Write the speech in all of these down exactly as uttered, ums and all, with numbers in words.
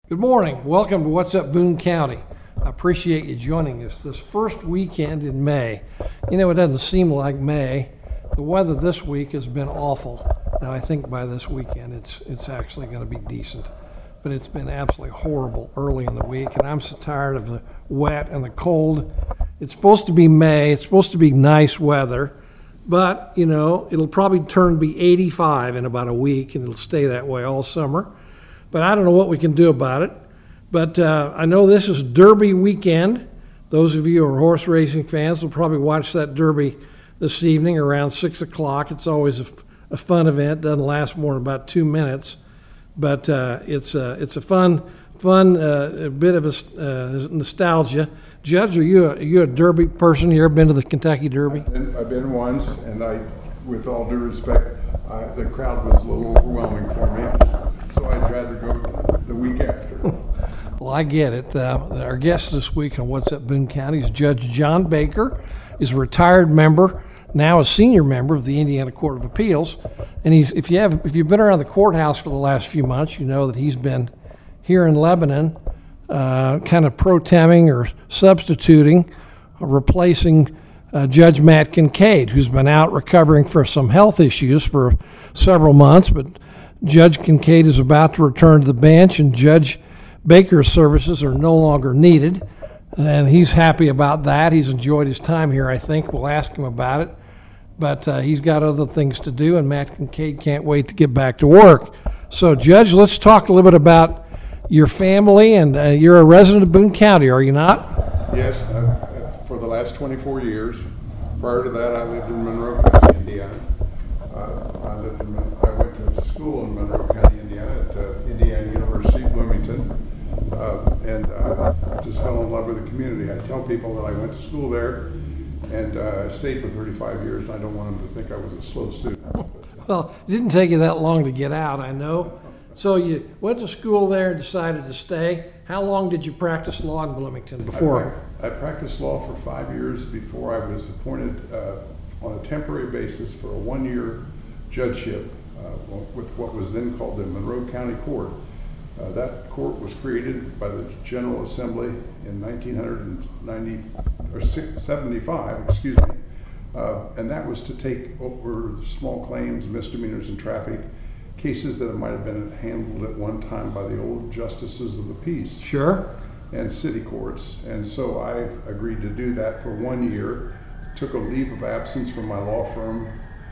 Good morning. Welcome to What's Up Boone County. I appreciate you joining us this first weekend in May. You know, it doesn't seem like May. The weather this week has been awful. Now, I think by this weekend it's it's actually going to be decent. But it's been absolutely horrible early in the week, and I'm so tired of the wet and the cold. It's supposed to be May. It's supposed to be nice weather. But, you know, it'll probably turn to be eighty-five in about a week, and it'll stay that way all summer. But I don't know what we can do about it. But uh, I know this is Derby weekend. Those of you who are horse racing fans will probably watch that Derby this evening around six o'clock. It's always a, a fun event. Doesn't last more than about two minutes. But uh, it's, uh, it's a fun, fun uh, a bit of a uh, nostalgia. Judge, are you, a, are you a Derby person? You ever been to the Kentucky Derby? I've been, I've been once, and I, with all due respect, I, the crowd was a little overwhelming for me, so I'd rather go the week after. Well, I get it. Uh, our guest this week on What's Up Boone County is Judge John Baker. He's a retired member, now a senior member of the Indiana Court of Appeals. And he's if you have if you've been around the courthouse for the last few months, you know that he's been here in Lebanon, uh, kind of pro-temming or substituting, uh, replacing uh, Judge Matt Kincaid, who's been out recovering for some health issues for several months. But Judge Kincaid is about to return to the bench, and Judge Baker's services are no longer needed, and he's happy about that. He's enjoyed his time here, I think. We'll ask him about it. But uh, he's got other things to do, and Matt Kincaid can't wait to get back to work. So, Judge, let's talk a little bit about your family, and uh, you're a resident of Boone County, are you not? Yes, uh, for the last twenty-four years. Prior to that, I lived in Monroe County, Indiana. Uh, I, lived in, I went to school in Monroe County, Indiana, at uh, Indiana University, Bloomington. Uh, and uh, just fell in love with the community. I tell people that I went to school there and uh, stayed for thirty-five years, and I don't want them to think I was a slow student. Well, it didn't take you that long to get out, I know. So you went to school there and decided to stay. How long did you practice law in Bloomington before? I, I practiced law for five years before I was appointed uh, on a temporary basis for a one-year judgeship uh, with what was then called the Monroe County Court. Uh, that court was created by the General Assembly in nineteen ninety or seventy-five, excuse me, uh, and that was to take over small claims, misdemeanors, and traffic cases that might have been handled at one time by the old justices of the peace. Sure. And city courts, and so I agreed to do that for one year. Took a leave of absence from my law firm,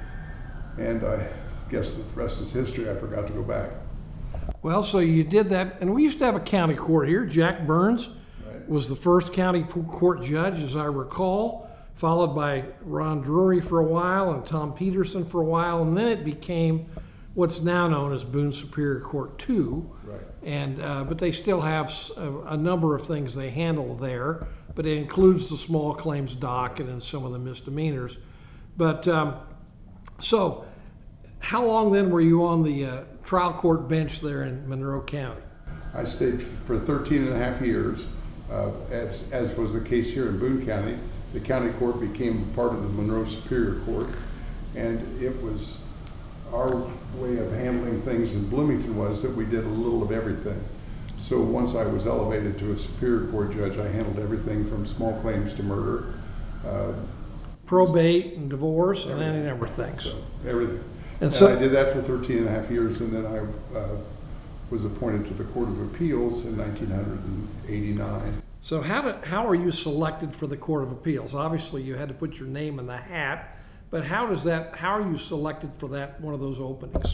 and I guess the rest is history. I forgot to go back. Well, so you did that, and we used to have a county court here. Jack Burns Right. was the first county court judge, as I recall, followed by Ron Drury for a while and Tom Peterson for a while, and then it became what's now known as Boone Superior Court two. Right. And uh, but they still have a, a number of things they handle there, but it includes the small claims docket and some of the misdemeanors. But um, so, how long then were you on the uh, trial court bench there in Monroe County? I stayed for thirteen and a half years, uh, as, as was the case here in Boone County. The county court became part of the Monroe Superior Court, and it was our way of handling things in Bloomington was that we did a little of everything. So once I was elevated to a Superior Court judge, I handled everything from small claims to murder. Uh, Probate and divorce and any number of things. So, everything. And And so I did that for thirteen and a half years, and then I uh, was appointed to the Court of Appeals in nineteen eighty-nine. So how did, how are you selected for the Court of Appeals? Obviously, you had to put your name in the hat, but how does that? How are you selected for that one of those openings?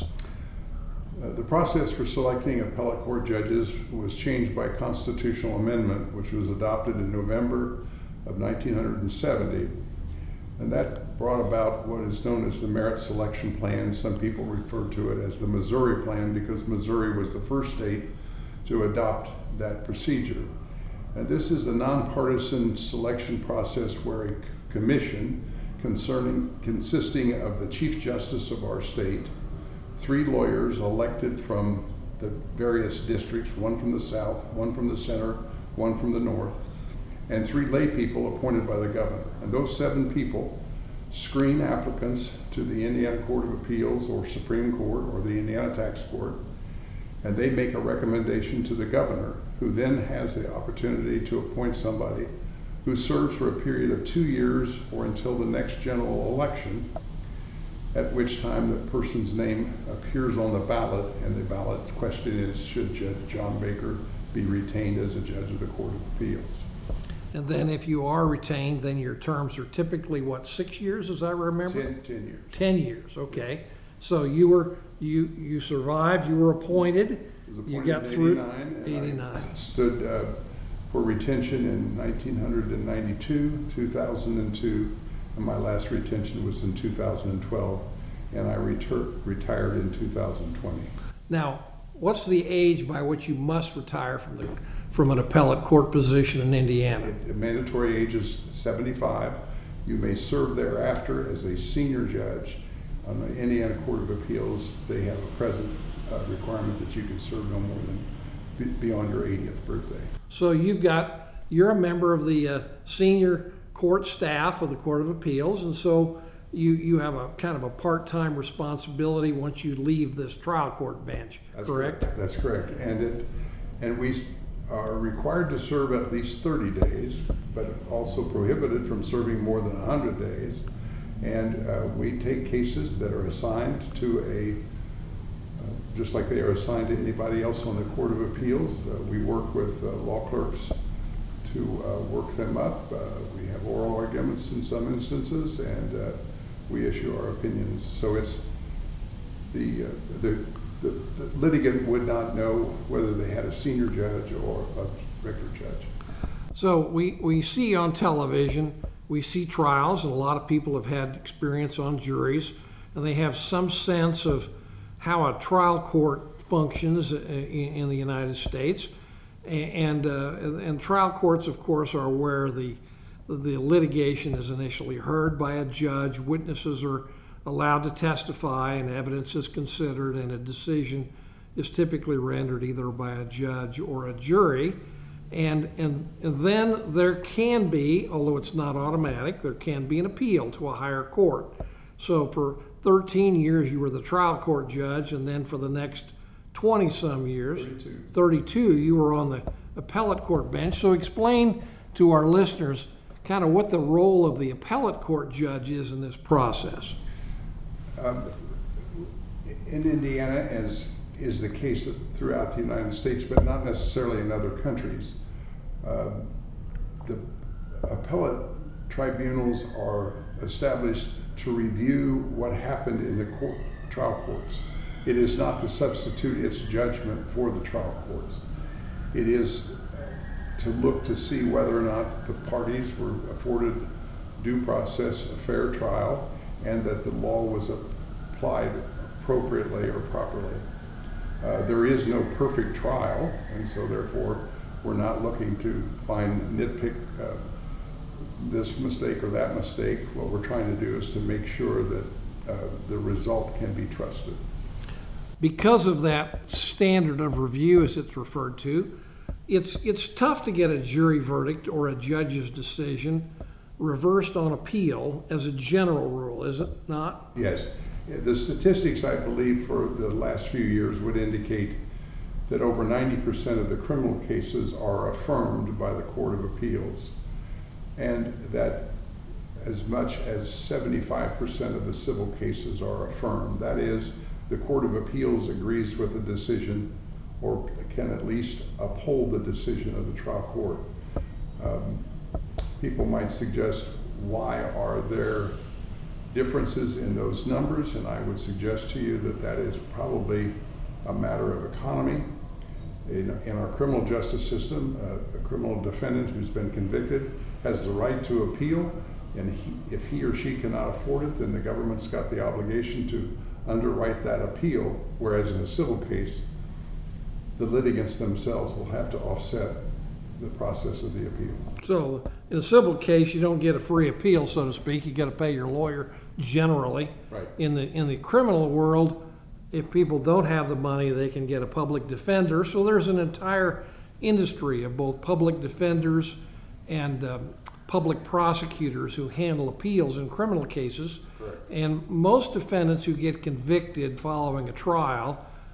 Uh, the process for selecting appellate court judges was changed by constitutional amendment, which was adopted in November of nineteen seventy, and that brought about what is known as the Merit Selection Plan. Some people refer to it as the Missouri Plan because Missouri was the first state to adopt that procedure. And this is a nonpartisan selection process where a c- commission concerning, consisting of the Chief Justice of our state, three lawyers elected from the various districts, one from the south, one from the center, one from the north, and three lay people appointed by the governor. And those seven people screen applicants to the Indiana Court of Appeals or Supreme Court or the Indiana Tax Court, and they make a recommendation to the governor, who then has the opportunity to appoint somebody who serves for a period of two years or until the next general election, at which time the person's name appears on the ballot, and the ballot question is, should Judge John Baker be retained as a judge of the Court of Appeals? And then if you are retained, then your terms are typically, what, six years, as I remember? Ten, ten years. Ten years, okay. So you were, you, you survived, you were appointed, Was you appointed got in through. eighty-nine, and eighty-nine. I stood uh, for retention in nineteen ninety-two, two thousand two, and my last retention was in two thousand twelve, and I retur- retired in two thousand twenty. Now, what's the age by which you must retire from the, from an appellate court position in Indiana? The mandatory age is seventy-five. You may serve thereafter as a senior judge. On the Indiana Court of Appeals, they have a present uh, requirement that you can serve no more than be- beyond your eightieth birthday. So you've got, you're a member of the uh, senior court staff of the Court of Appeals, and so you, you have a kind of a part-time responsibility once you leave this trial court bench, That's correct? That's correct. And it, and we are required to serve at least thirty days, but also prohibited from serving more than one hundred days. And uh, we take cases that are assigned to a, uh, just like they are assigned to anybody else on the Court of Appeals. Uh, we work with uh, law clerks to uh, work them up. Uh, we have oral arguments in some instances, and uh, we issue our opinions. So it's the, uh, the, the, the litigant would not know whether they had a senior judge or a regular judge. So we, we see on television, we see trials, and a lot of people have had experience on juries, and they have some sense of how a trial court functions in, in the United States. And, uh, and trial courts, of course, are where the, the litigation is initially heard by a judge, witnesses are allowed to testify, and evidence is considered, and a decision is typically rendered either by a judge or a jury. And, and, and then there can be, although it's not automatic, there can be an appeal to a higher court. So for thirteen years you were the trial court judge, and then for the next twenty some years, thirty-two. thirty-two, you were on the appellate court bench. So explain to our listeners kind of what the role of the appellate court judge is in this process. Um, in Indiana, as is the case throughout the United States, but not necessarily in other countries, uh, the appellate tribunals are established to review what happened in the court, trial courts. It is not to substitute its judgment for the trial courts. It is to look to see whether or not the parties were afforded due process, a fair trial, and that the law was applied appropriately or properly. Uh, there is no perfect trial, and so therefore we're not looking to find nitpick uh, this mistake or that mistake. What we're trying to do is to make sure that uh, the result can be trusted. Because of that standard of review, as it's referred to, it's it's tough to get a jury verdict or a judge's decision reversed on appeal as a general rule, is it not? Yes. The statistics, I believe, for the last few years would indicate that over ninety percent of the criminal cases are affirmed by the Court of Appeals, and that as much as seventy-five percent of the civil cases are affirmed. That is, the Court of Appeals agrees with the decision or can at least uphold the decision of the trial court. Um, people might suggest, why are there differences in those numbers? And I would suggest to you that that is probably a matter of economy. In, in our criminal justice system, uh, a criminal defendant who's been convicted has the right to appeal, and he, if he or she cannot afford it, then the government's got the obligation to underwrite that appeal, whereas in a civil case, the litigants themselves will have to offset the process of the appeal. So in a civil case, you don't get a free appeal, so to speak. You got to pay your lawyer generally. Right. In the in the criminal world, if people don't have the money, they can get a public defender. So there's an entire industry of both public defenders and um, public prosecutors who handle appeals in criminal cases. Correct. And most defendants who get convicted following a trial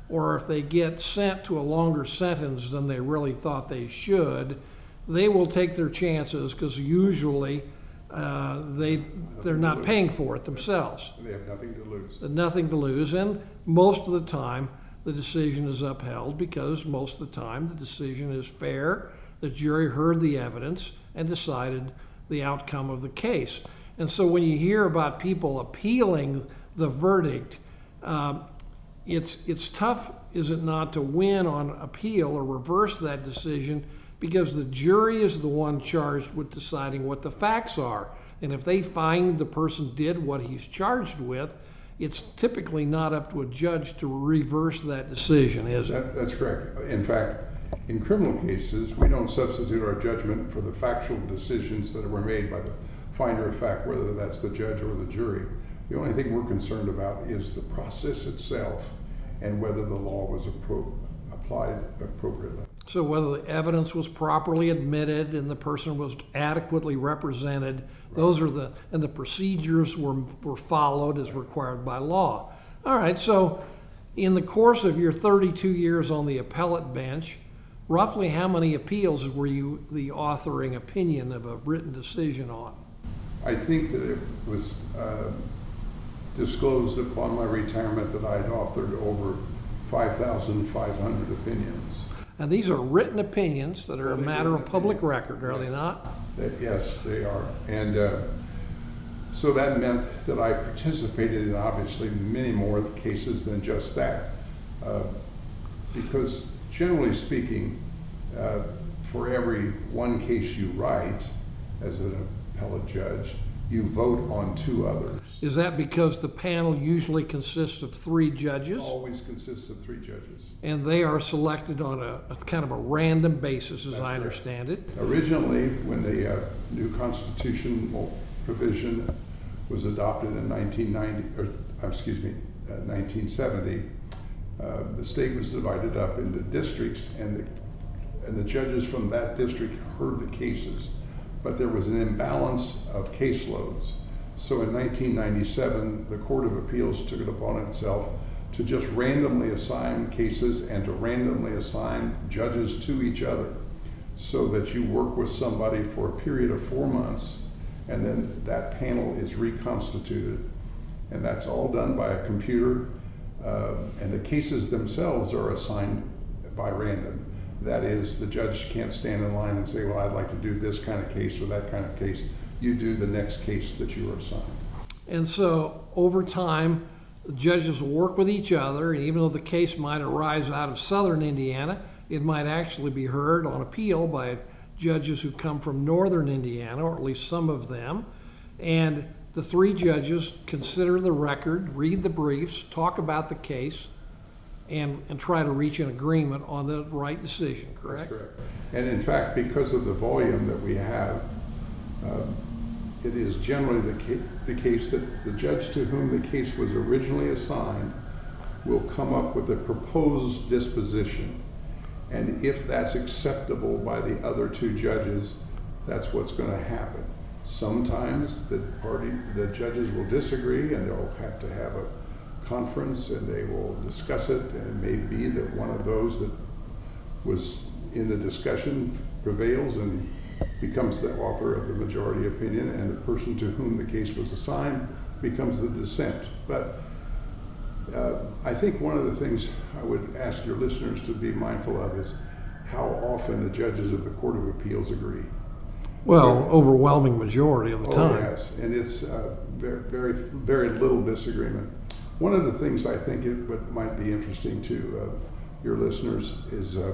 or if they get sent to a longer sentence than they really thought they should, they will take their chances because usually uh, they, they're not paying for it themselves. They have nothing to lose. Nothing to lose, and most of the time the decision is upheld because most of the time the decision is fair. The jury heard the evidence and decided the outcome of the case. And so when you hear about people appealing the verdict, um, it's it's tough, is it not, to win on appeal or reverse that decision, because the jury is the one charged with deciding what the facts are. And if they find the person did what he's charged with, it's typically not up to a judge to reverse that decision, is it? That, that's correct. In fact, in criminal cases, we don't substitute our judgment for the factual decisions that were made by the finder of fact, whether that's the judge or the jury. The only thing we're concerned about is the process itself and whether the law was appro- applied appropriately. So whether the evidence was properly admitted and the person was adequately represented, right. Those are the, and the procedures were, were followed as required by law. All right, so in the course of your thirty-two years on the appellate bench, roughly how many appeals were you the authoring opinion of a written decision on? I think that it was uh, disclosed upon my retirement that I'd authored over five thousand five hundred opinions. And these are written opinions that are a matter of public opinions. record, are yes. they not? That, yes, they are. And uh, so that meant that I participated in obviously many more cases than just that. Uh, because generally speaking, uh, for every one case you write as an appellate judge, you vote on two others. Is that because the panel usually consists of three judges? Always consists of three judges. And they are selected on a, a kind of a random basis, as That's I correct. understand it. Originally, when the uh, new constitutional provision was adopted in nineteen ninety, or excuse me, uh, nineteen seventy, uh, the state was divided up into districts, and the, and the judges from that district heard the cases. But there was an imbalance of caseloads. So in nineteen ninety-seven, the Court of Appeals took it upon itself to just randomly assign cases and to randomly assign judges to each other, so that you work with somebody for a period of four months, and then that panel is reconstituted. And that's all done by a computer, uh, and the cases themselves are assigned by random. That is, the judge can't stand in line and say, well, I'd like to do this kind of case or that kind of case. You do the next case that you are assigned. And so over time, the judges will work with each other, and even though the case might arise out of southern Indiana, it might actually be heard on appeal by judges who come from northern Indiana, or at least some of them. And the three judges consider the record, read the briefs, talk about the case, And, and try to reach an agreement on the right decision, correct? That's correct. And in fact, because of the volume that we have, uh, it is generally the, ca- the case that the judge to whom the case was originally assigned will come up with a proposed disposition. And if that's acceptable by the other two judges, that's what's going to happen. Sometimes the party, the judges will disagree, and they'll have to have a conference and they will discuss it, and it may be that one of those that was in the discussion prevails and becomes the author of the majority opinion, and the person to whom the case was assigned becomes the dissent. But uh, I think one of the things I would ask your listeners to be mindful of is how often the judges of the Court of Appeals agree. Well, overwhelming majority of the oh, time. Yes, and it's uh, very, very, very little disagreement. One of the things I think it but might be interesting to uh, your listeners is, uh,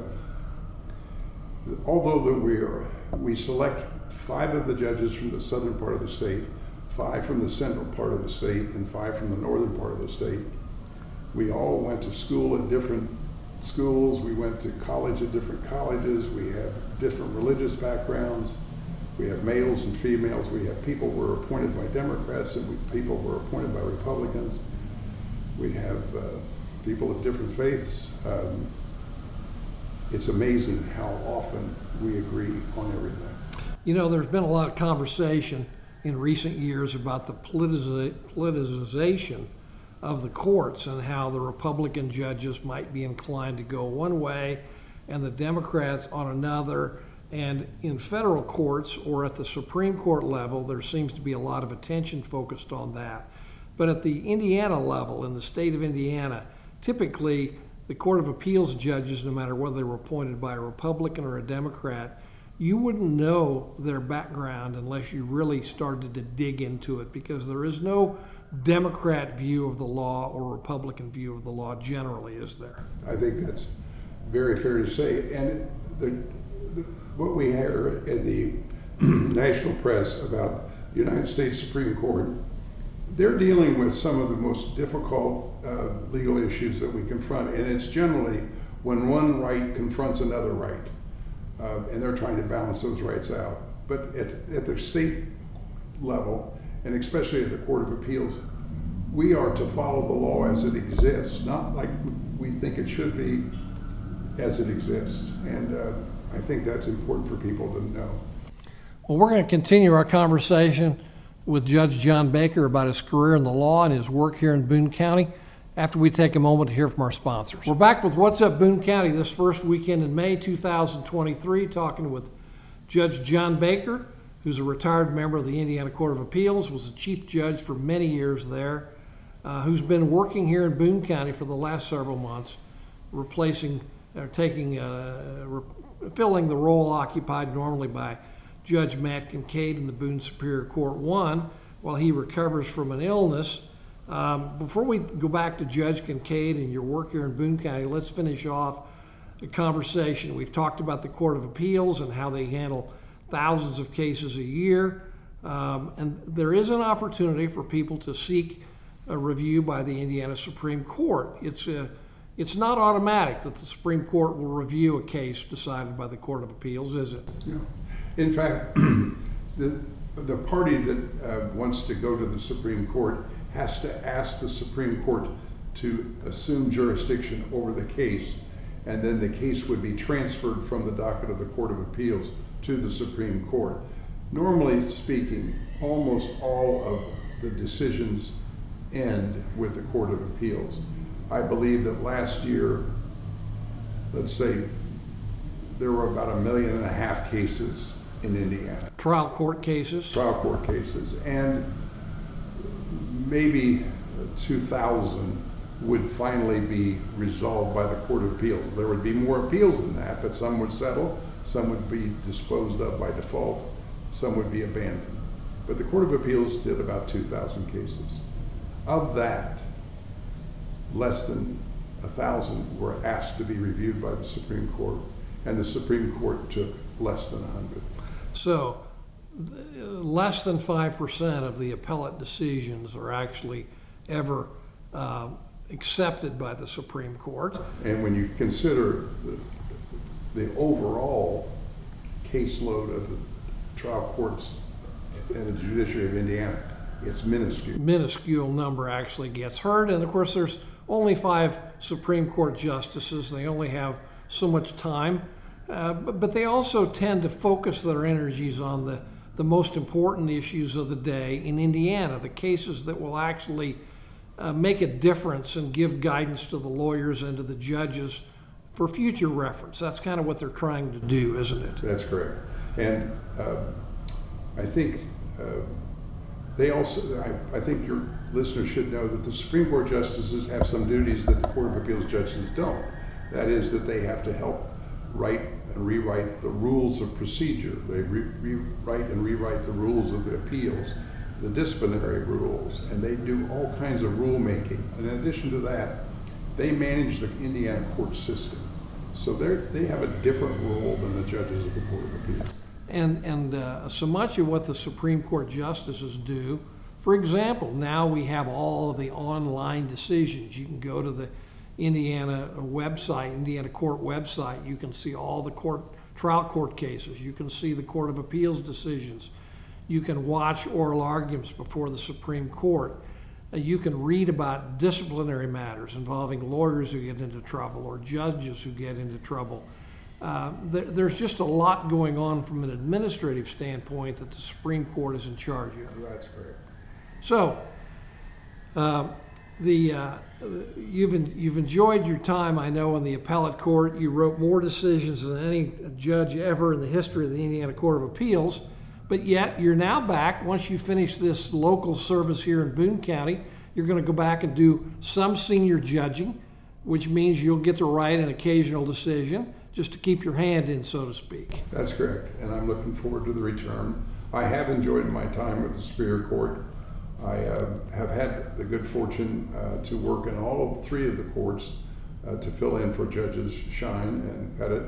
although that we are, we select five of the judges from the southern part of the state, five from the central part of the state, and five from the northern part of the state. We all went to school at different schools. We went to college at different colleges. We have different religious backgrounds. We have males and females. We have people who were appointed by Democrats, and we, people who were appointed by Republicans. We have uh, people of different faiths. Um, it's amazing how often we agree on everything. You know, there's been a lot of conversation in recent years about the politiza- politicization of the courts and how the Republican judges might be inclined to go one way and the Democrats on another. And in federal courts or at the Supreme Court level, there seems to be a lot of attention focused on that. But at the Indiana level, in the state of Indiana, typically the Court of Appeals judges, no matter whether they were appointed by a Republican or a Democrat, you wouldn't know their background unless you really started to dig into it, because there is no Democrat view of the law or Republican view of the law generally, is there? I think that's very fair to say. And the, the, what we hear in the national press about the United States Supreme Court, they're dealing with some of the most difficult uh, legal issues that we confront. And it's generally when one right confronts another right. Uh, and they're trying to balance those rights out. But at, at the state level, and especially at the Court of Appeals, we are to follow the law as it exists, not like we think it should be, as it exists. And uh, I think that's important for people to know. Well, we're going to continue our conversation with Judge John Baker about his career in the law and his work here in Boone County after we take a moment to hear from our sponsors. We're back with What's Up Boone County this first weekend in May two thousand twenty-three, talking with Judge John Baker, who's a retired member of the Indiana Court of Appeals, was the chief judge for many years there, uh, who's been working here in Boone County for the last several months, replacing, or taking, uh, re- filling the role occupied normally by Judge Matt Kincaid in the Boone Superior Court one while he recovers from an illness. Um, before we go back to Judge Kincaid and your work here in Boone County, let's finish off the conversation. We've talked about the Court of Appeals and how they handle thousands of cases a year. Um, and there is an opportunity for people to seek a review by the Indiana Supreme Court. It's, a, it's not automatic that the Supreme Court will review a case decided by the Court of Appeals, is it? Yeah. In fact, the The party that uh, wants to go to the Supreme Court has to ask the Supreme Court to assume jurisdiction over the case, and then the case would be transferred from the docket of the Court of Appeals to the Supreme Court. Normally speaking, almost all of the decisions end with the Court of Appeals. I believe that last year, let's say, there were about a million and a half cases in Indiana. Trial court cases? Trial court cases. And maybe two thousand would finally be resolved by the Court of Appeals. There would be more appeals than that, but some would settle, some would be disposed of by default, some would be abandoned. But the Court of Appeals did about two thousand cases. Of that, less than one thousand were asked to be reviewed by the Supreme Court, and the Supreme Court took less than one hundred. So less than five percent of the appellate decisions are actually ever uh, accepted by the Supreme Court. And when you consider the, the overall caseload of the trial courts and the judiciary of Indiana, it's minuscule. Minuscule number actually gets heard. And of course, there's only five Supreme Court justices. They only have so much time. Uh, but, but they also tend to focus their energies on the, the most important issues of the day in Indiana, the cases that will actually uh, make a difference and give guidance to the lawyers and to the judges for future reference. That's kind of what they're trying to do, isn't it? That's correct. And uh, I think uh, they also, I, I think your listeners should know that the Supreme Court justices have some duties that the Court of Appeals judges don't. That is that they have to help write and rewrite the rules of procedure. They re- rewrite and rewrite the rules of the appeals, the disciplinary rules, and they do all kinds of rulemaking. And in addition to that, they manage the Indiana court system. So they they have a different role than the judges of the Court of Appeals. And, and uh, so much of what the Supreme Court justices do, for example, now we have all of the online decisions. You can go to the Indiana website, Indiana court website. You can see all the court trial court cases. You can see the Court of Appeals decisions. You can watch oral arguments before the Supreme Court. Uh, you can read about disciplinary matters involving lawyers who get into trouble or judges who get into trouble. Uh, there, there's just a lot going on from an administrative standpoint that the Supreme Court is in charge of. That's correct. So, uh, the uh, you've en- you've enjoyed your time, I know, in the appellate court. You wrote more decisions than any judge ever in the history of the Indiana Court of Appeals, but yet you're now back. Once you finish this local service here in Boone County, you're going to go back and do some senior judging, which means you'll get to write an occasional decision just to keep your hand in, so to speak. That's correct, and I'm looking forward to the return. I have enjoyed my time with the Superior Court. I uh, have had the good fortune uh, to work in all of three of the courts uh, to fill in for Judges Shine and Pettit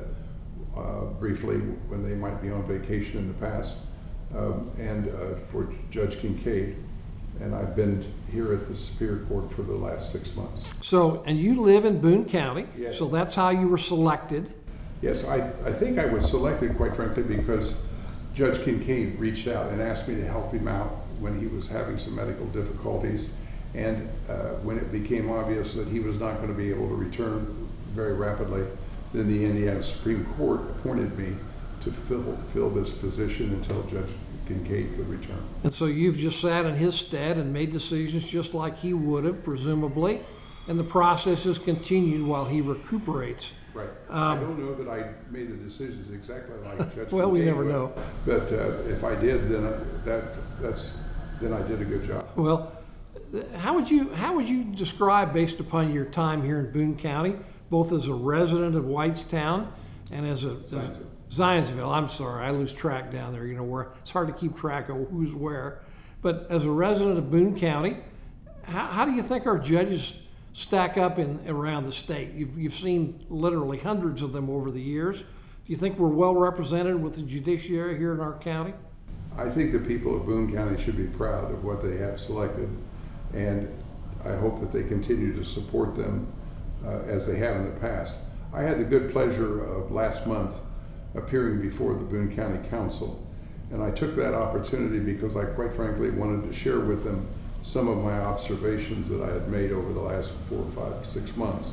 uh, briefly when they might be on vacation in the past, um, and uh, for Judge Kincaid. And I've been here at the Superior Court for the last six months. So, and you live in Boone County, Yes. so that's how you were selected. Yes, I, I think I was selected, quite frankly, because Judge Kincaid reached out and asked me to help him out when he was having some medical difficulties. And uh, when it became obvious that he was not going to be able to return very rapidly, then the Indiana Supreme Court appointed me to fill, fill this position until Judge Kincaid could return. And so you've just sat in his stead and made decisions just like he would have, presumably, and the process has continued while he recuperates. Right. Um, I don't know that I made the decisions exactly like Judge Well, we Kincaid never would, know. But uh, if I did, then I, that that's then I did a good job. Well, how would you how would you describe, based upon your time here in Boone County, both as a resident of Whitestown and as a as a- Zionsville? I'm sorry, I lose track down there. You know, where it's hard to keep track of who's where. But as a resident of Boone County, how, how do you think our judges stack up in around the state? You've you've seen literally hundreds of them over the years. Do you think we're well represented with the judiciary here in our county? I think the people of Boone County should be proud of what they have selected, and I hope that they continue to support them uh, as they have in the past. I had the good pleasure of last month appearing before the Boone County Council, and I took that opportunity because I quite frankly wanted to share with them some of my observations that I had made over the last four, five, six months.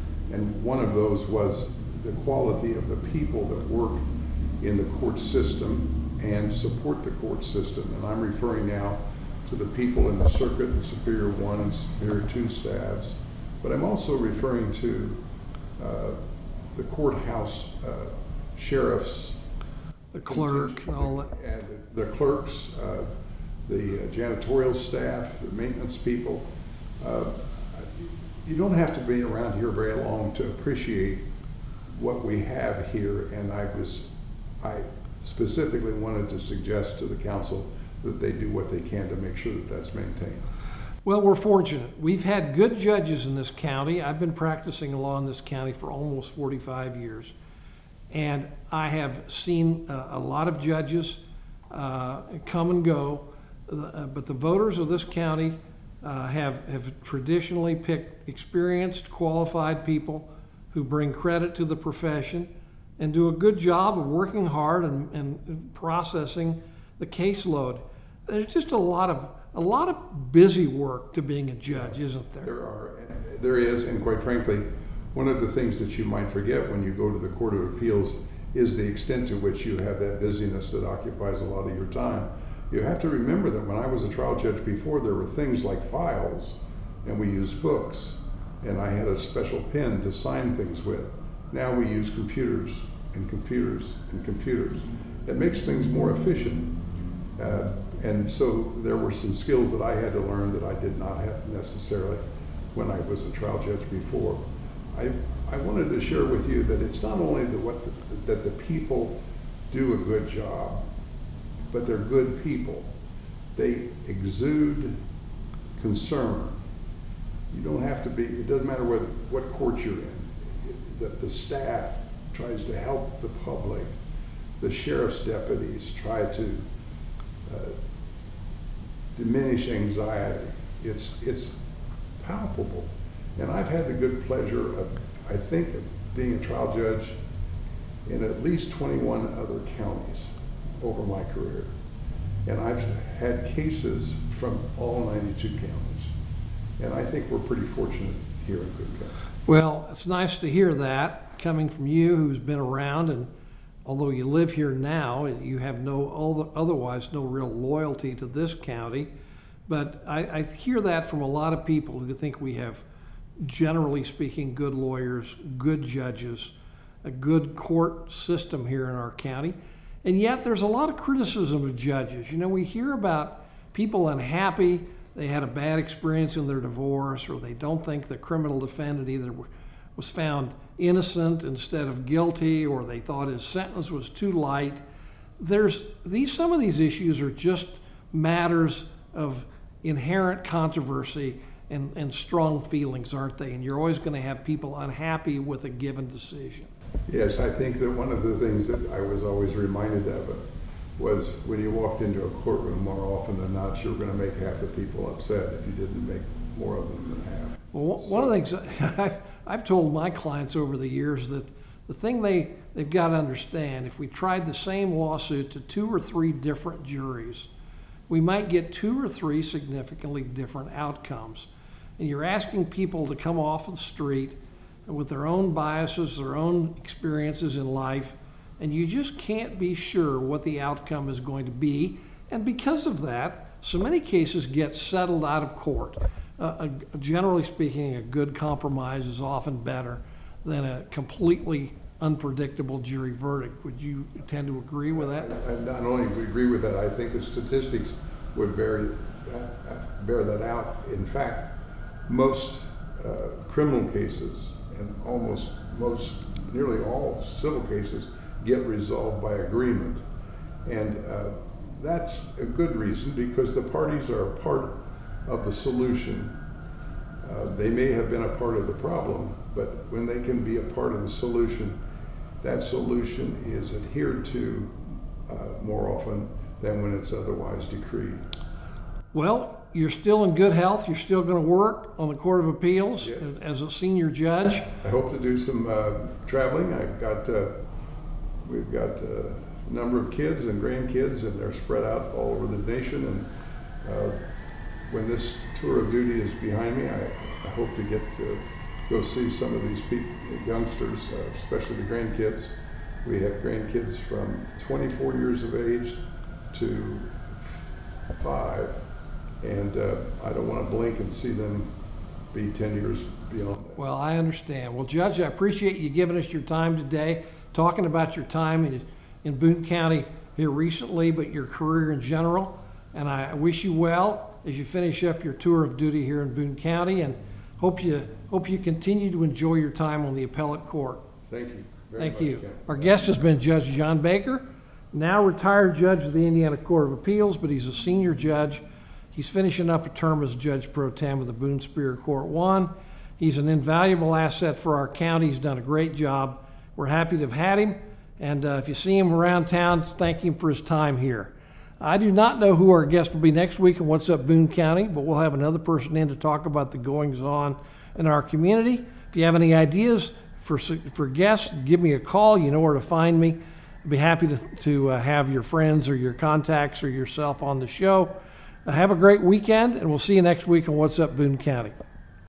And one of those was the quality of the people that work in the court system and support the court system. And I'm referring now to the people in the circuit, the Superior One and Superior Two staffs, but I'm also referring to uh, the courthouse uh, sheriffs, The clerk and all that. and the clerks, uh, the uh, janitorial staff, the maintenance people. Uh, you don't have to be around here very long to appreciate what we have here, and I was, I specifically wanted to suggest to the council that they do what they can to make sure that that's maintained. Well, we're fortunate. We've had good judges in this county. I've been practicing law in this county for almost forty-five years. And I have seen uh, a lot of judges uh, come and go, uh, but the voters of this county uh, have, have traditionally picked experienced, qualified people who bring credit to the profession and do a good job of working hard and, and processing the caseload. There's just a lot of a lot of busy work to being a judge, isn't there? There are, there is, and quite frankly, one of the things that you might forget when you go to the Court of Appeals is the extent to which you have that busyness that occupies a lot of your time. You have to remember that when I was a trial judge before, there were things like files, and we used books, and I had a special pen to sign things with. Now we use computers and computers and computers. It makes things more efficient. Uh, and so there were some skills that I had to learn that I did not have necessarily when I was a trial judge before. I, I wanted to share with you that it's not only the, what the, that the people do a good job, but they're good people. They exude concern. You don't have to be, it doesn't matter what, what court you're in. The, the staff tries to help the public. The sheriff's deputies try to uh, diminish anxiety. It's, it's palpable. And I've had the good pleasure of, I think, of being a trial judge in at least twenty-one other counties over my career. And I've had cases from all ninety-two counties. And I think we're pretty fortunate here in Boone County. Well, it's nice to hear that coming from you, who's been around, and although you live here now, you have no otherwise no real loyalty to this county. But I, I hear that from a lot of people who think we have, generally speaking, good lawyers, good judges, a good court system here in our county. And yet there's a lot of criticism of judges. You know, we hear about people unhappy, they had a bad experience in their divorce, or they don't think the criminal defendant either was found innocent instead of guilty, or they thought his sentence was too light. There's these some of these issues are just matters of inherent controversy and, and strong feelings, aren't they? And you're always going to have people unhappy with a given decision. Yes, I think that one of the things that I was always reminded of was when you walked into a courtroom, more often than not, you were going to make half the people upset if you didn't make more of them than half. Well, one of the things I've, I've told my clients over the years that the thing they, they've got to understand, if we tried the same lawsuit to two or three different juries, we might get two or three significantly different outcomes. And you're asking people to come off the street with their own biases, their own experiences in life, and you just can't be sure what the outcome is going to be. And because of that, so many cases get settled out of court. Uh, a, generally speaking, a good compromise is often better than a completely unpredictable jury verdict. Would you tend to agree with that? I not only would agree with that, I think the statistics would bear, uh, bear that out. In fact, most uh, criminal cases and almost most, nearly all civil cases get resolved by agreement. And uh, that's a good reason, because the parties are a part of the solution. Uh, they may have been a part of the problem, but when they can be a part of the solution, that solution is adhered to uh, more often than when it's otherwise decreed. Well, you're still in good health. You're still going to work on the Court of Appeals. Yes. as, as a senior judge. I hope to do some uh, traveling. I've got, uh, we've got uh, a number of kids and grandkids, and they're spread out all over the nation. And uh, when this tour of duty is behind me, I, I hope to get to go see some of these people, youngsters, uh, especially the grandkids. We have grandkids from twenty-four years of age to five. And uh, I don't want to blink and see them be ten years beyond that. Well, I understand. Well, Judge, I appreciate you giving us your time today, talking about your time in, in Boone County here recently, but your career in general. And I wish you well as you finish up your tour of duty here in Boone County, and hope you hope you continue to enjoy your time on the appellate court. Thank you very Thank much, you. Ken. Our guest has been Judge John Baker, now retired judge of the Indiana Court of Appeals, but he's a senior judge. He's finishing up a term as Judge Pro Tem of the Boone Superior Court one. He's an invaluable asset for our county. He's done a great job. We're happy to have had him. And uh, if you see him around town, thank him for his time here. I do not know who our guest will be next week in What's Up Boone County, but we'll have another person in to talk about the goings-on in our community. If you have any ideas for, for guests, give me a call. You know where to find me. I'd be happy to, to uh, have your friends or your contacts or yourself on the show. Have a great weekend, and we'll see you next week on What's Up Boone County.